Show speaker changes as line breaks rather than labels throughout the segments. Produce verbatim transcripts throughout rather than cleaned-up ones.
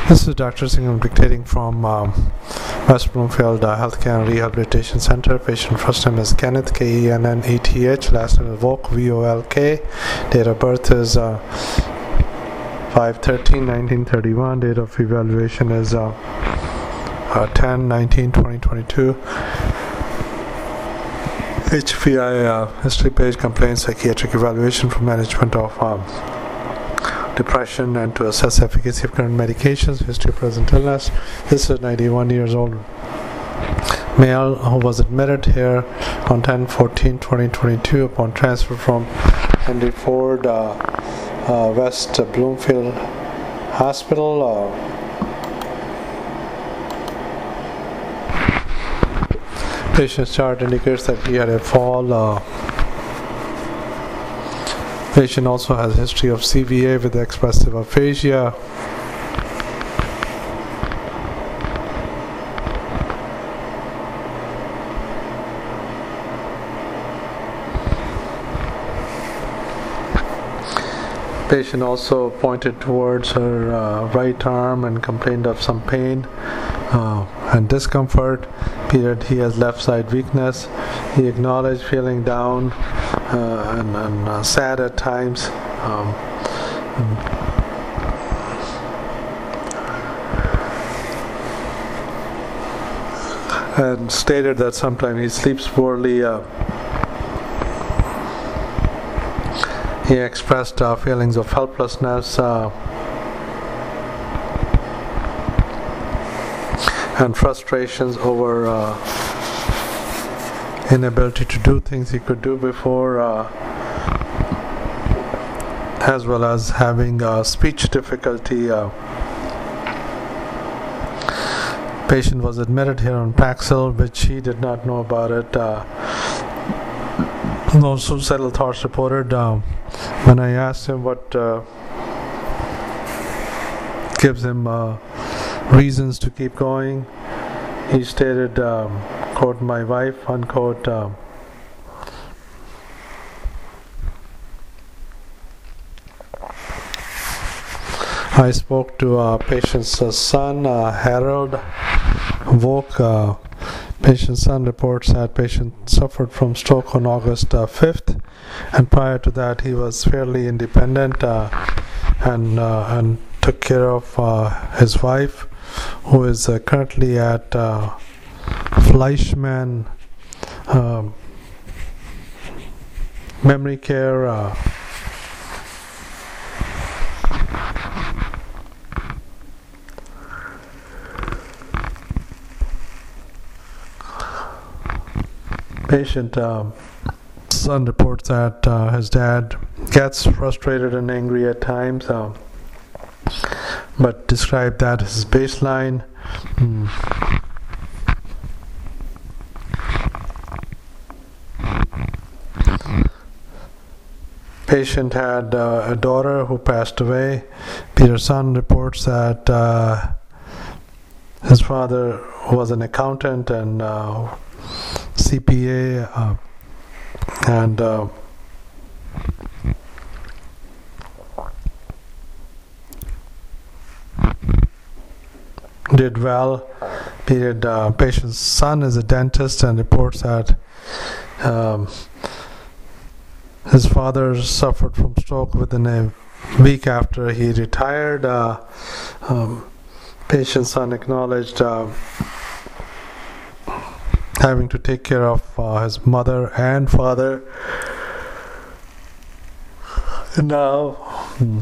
This is Doctor Singh. I'm dictating from um, West Bloomfield uh, Healthcare and Rehabilitation Center. Patient first name is Kenneth, K E N N E T H. Last name is Volk, V O L K. Date of birth is uh, five thirteen nineteen thirty-one. Date of evaluation is uh, uh, ten nineteen twenty twenty-two. H P I uh, history page complaints psychiatric evaluation for management of um, depression and to assess efficacy of current medications. History of present illness. This is ninety-one years old male who was admitted here on ten fourteen twenty twenty-two upon transfer from Henry Ford uh, uh, West Bloomfield Hospital. Uh, Patient's chart indicates that he had a fall. Uh, patient also has a history of C V A with expressive aphasia. Patient also pointed towards her uh, right arm and complained of some pain uh, and discomfort. Period. He has left side weakness. He acknowledged feeling down uh, and, and uh, sad at times. Um, and, and stated that sometimes he sleeps poorly. Uh, he expressed uh, feelings of helplessness uh, and frustrations over uh, inability to do things he could do before, uh, as well as having uh, speech difficulty. Uh, patient was admitted here on Paxil, which he did not know about it. Uh, no suicidal thoughts reported. Uh, when I asked him what uh, gives him uh, reasons to keep going, he stated, um, quote, my wife, unquote. Um, I spoke to uh, patient's uh, son, uh, Harold Volk. Uh, patient's son reports that patient suffered from stroke on August uh, fifth, and prior to that he was fairly independent uh, and uh, and took care of uh, his wife, who is uh, currently at uh, Fleischmann um, Memory Care. Uh, patient um, son reports that uh, his dad gets frustrated and angry at times, uh, but described that as his baseline. Mm. Patient had uh, a daughter who passed away. Peter's son reports that uh, his father was an accountant and uh, C P A uh, and uh, did well. Period. Uh, patient's son is a dentist and reports that um, his father suffered from stroke within a week after he retired. Uh, um, patient's son acknowledged uh, having to take care of uh, his mother and father. Now, hmm.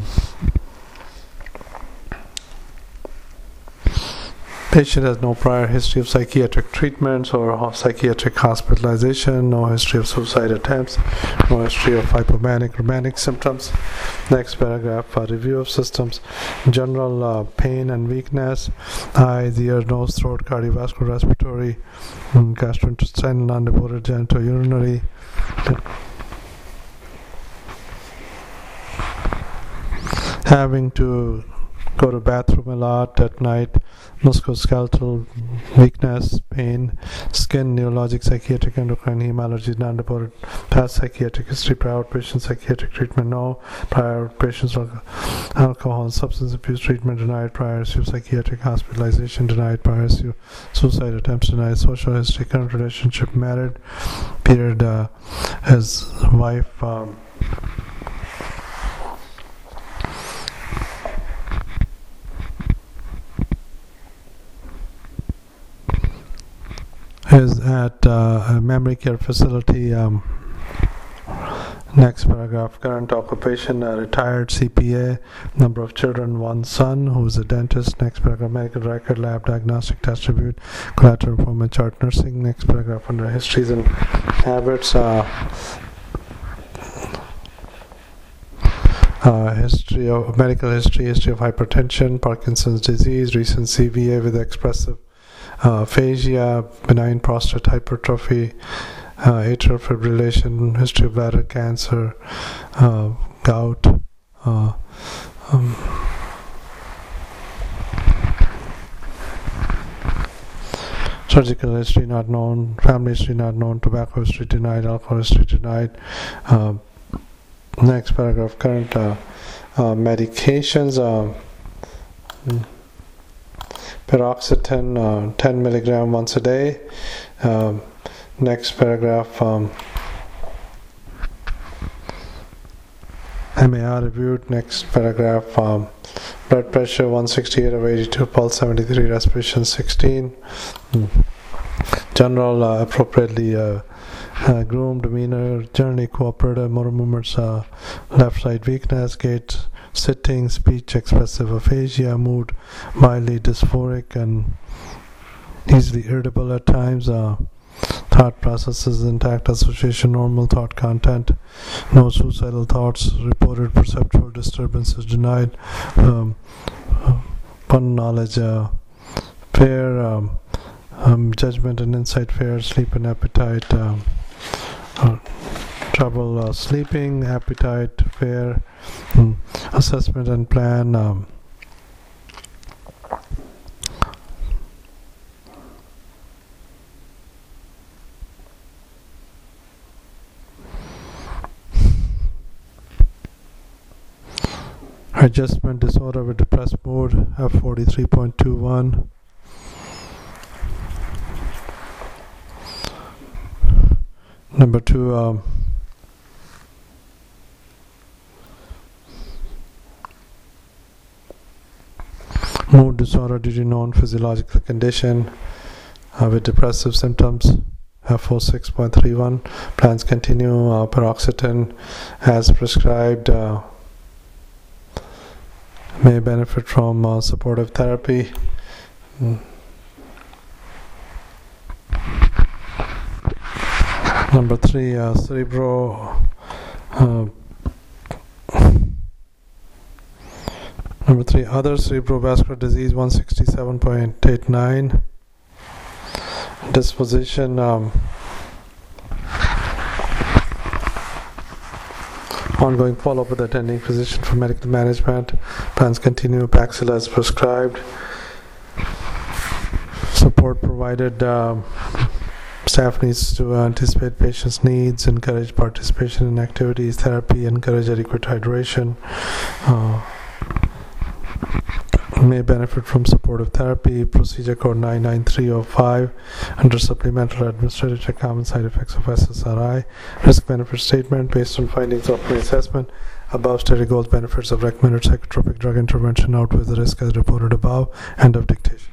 Patient has no prior history of psychiatric treatments or psychiatric hospitalization, no history of suicide attempts, no history of hypomanic or manic symptoms. Next paragraph, uh, review of systems. General uh, pain and weakness, eyes, ear, nose, throat, cardiovascular, respiratory, um, gastrointestinal, non-reported genitourinary. Having to go to bathroom a lot at night, musculoskeletal weakness, pain, skin, neurologic, psychiatric, endocrine, heme allergies, non-reported, past psychiatric history, prior outpatient psychiatric treatment, no, prior outpatient alcohol and substance abuse treatment denied, prior issue psychiatric hospitalization denied, prior issue suicide attempts denied, social history, current relationship, married, period, uh, his wife, um, is at uh, a memory care facility. Um, next paragraph, current occupation, uh, retired C P A, number of children, one son who's a dentist. Next paragraph, medical record, lab diagnostic test review, collateral performance chart, nursing. Next paragraph, under histories and habits, uh, Uh, history of medical history, history of hypertension, Parkinson's disease, recent C V A with expressive uh, aphasia, benign prostate hypertrophy, uh, atrial fibrillation, history of bladder cancer, uh, gout, uh, um, surgical history not known, family history not known, tobacco history denied, alcohol history denied. Uh, next paragraph, current uh, uh, medications, uh, paroxetine, uh, ten milligram once a day. Um, next paragraph, um, M A R reviewed. Next paragraph, um, blood pressure one sixty-eight over eighty-two, pulse seventy-three, respiration sixteen. Hmm. General uh, appropriately uh, uh, groomed, demeanor, journey, cooperative, motor movements, uh, left side weakness, gait, sitting, speech, expressive aphasia, mood mildly dysphoric and easily irritable at times, uh, thought processes intact, association normal, thought content, no suicidal thoughts reported, perceptual disturbances denied, um, uh, fun knowledge, uh, fair, um, um, judgment and insight fair, sleep and appetite, um, uh, trouble uh, sleeping, appetite fair, um, assessment and plan, um, adjustment disorder with depressed mood, F forty-three point two one. Number two, um, mood disorder due to known physiological condition uh, with depressive symptoms, F forty-six point three one. Plans continue, uh, paroxetine as prescribed. Uh, may benefit from uh, supportive therapy. Mm. Number three, uh, cerebro. Uh, number three, other cerebrovascular disease, one sixty-seven point eight nine. Disposition. Um, Ongoing follow-up with attending physician for medical management. Plans continue. Paxil as prescribed. Support provided. Um, staff needs to anticipate patients' needs, encourage participation in activities, therapy, encourage adequate hydration. Uh, may benefit from supportive therapy. Procedure code nine nine three oh five under supplemental administrative check common side effects of S S R I. Risk benefit statement based on findings of pre-assessment. Above stated goals, benefits of recommended psychotropic drug intervention outweighs the risk as reported above. End of dictation.